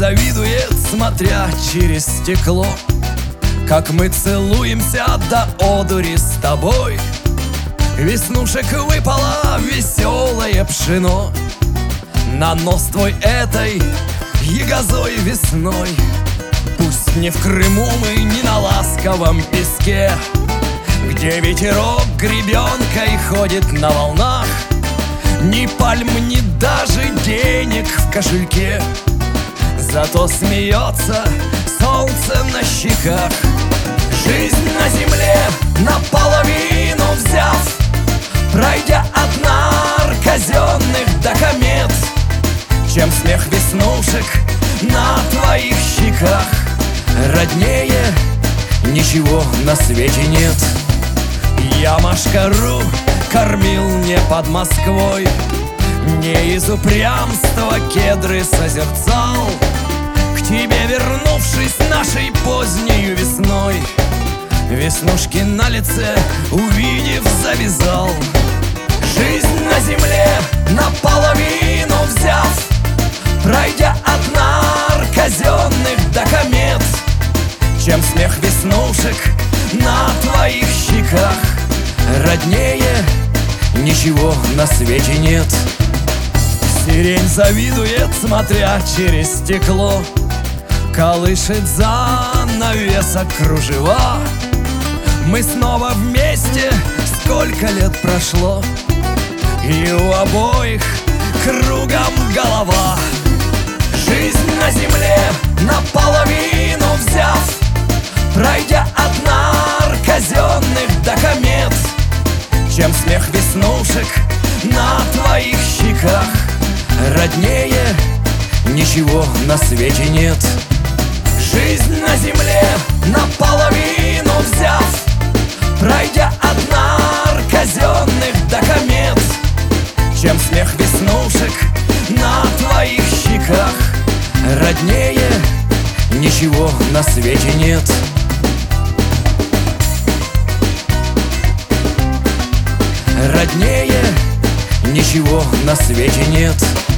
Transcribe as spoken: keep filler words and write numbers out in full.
завидует, смотря через стекло, как мы целуемся до одури с тобой. Веснушек выпало веселое пшено на нос твой этой ягозой весной. Пусть не в Крыму мы, не на ласковом песке, где ветерок гребенкой ходит на волнах, ни пальм, ни даже денег в кошельке. Зато смеется солнце на щеках. Жизнь на земле наполовину взяв, пройдя от нар казенных до комет, чем смех веснушек на твоих щеках, роднее ничего на свете нет. Я Машкару кормил не под Москвой, не из упрямства кедры созерцал, к тебе вернувшись нашей позднею весной, веснушки на лице увидев завязал. Жизнь на земле наполовину взяв, пройдя от нар казенных до комет, чем смех веснушек на твоих щеках, роднее ничего на свете нет. Сирень завидует, смотря через стекло, колышет занавесок кружева. Мы снова вместе, сколько лет прошло, и у обоих кругом голова. Жизнь на земле наполовину взяв, пройдя от нар казенных до комет, чем смех веснушек на твоих щеках, роднее ничего на свете нет. Жизнь на земле наполовину взяв, пройдя от нар казенных до комет, чем смех веснушек на твоих щеках, роднее ничего на свете нет. Роднее ничего на свете нет.